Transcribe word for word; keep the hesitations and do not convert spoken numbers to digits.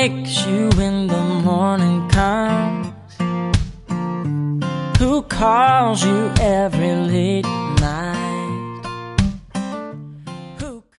wakes you when the morning comes? Who calls you every late